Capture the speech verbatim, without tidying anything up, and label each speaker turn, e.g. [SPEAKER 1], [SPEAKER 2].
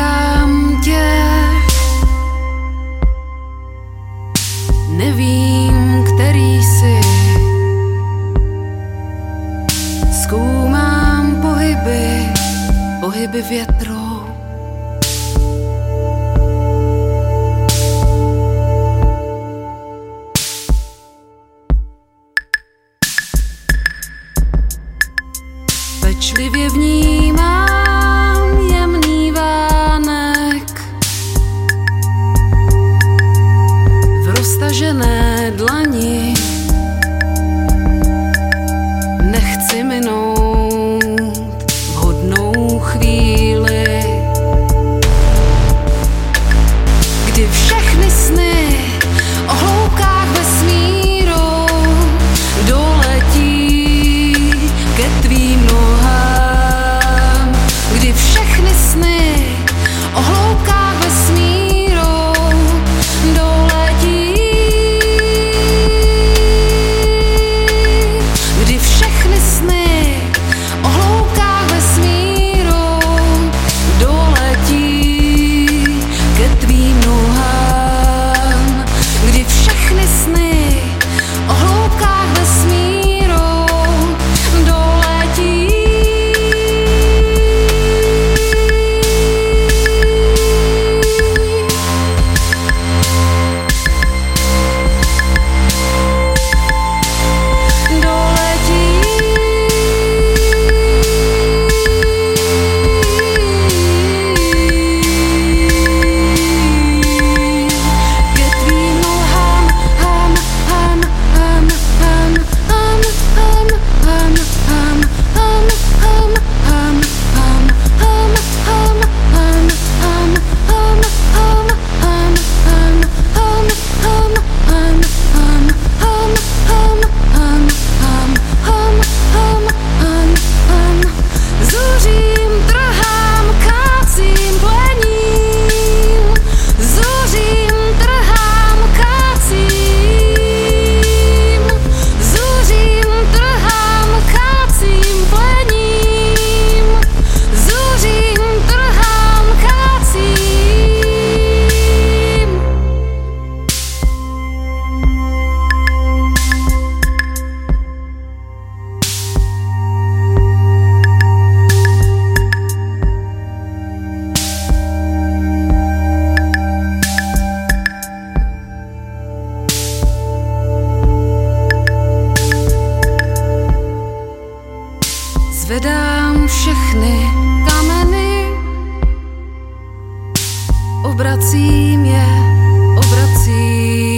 [SPEAKER 1] hledám tě, nevím, který jsi, zkoumám pohyby, pohyby větru. Pečlivě vnímám jemný vánek v roztažené dlani. Nechci minout vhodnou chvíli, kdy všechny sny o hloubkách vesmíru doletí ke tvým nohám, kdy všechny sny o hloubkách vesmíru doletí, kdy všechny sny o hloubkách vesmíru doletí ke tvým nohám, kdy všechny sny o hloubkách vesmíru doletí. Zvedám všechny kameny, obracím je, obracím.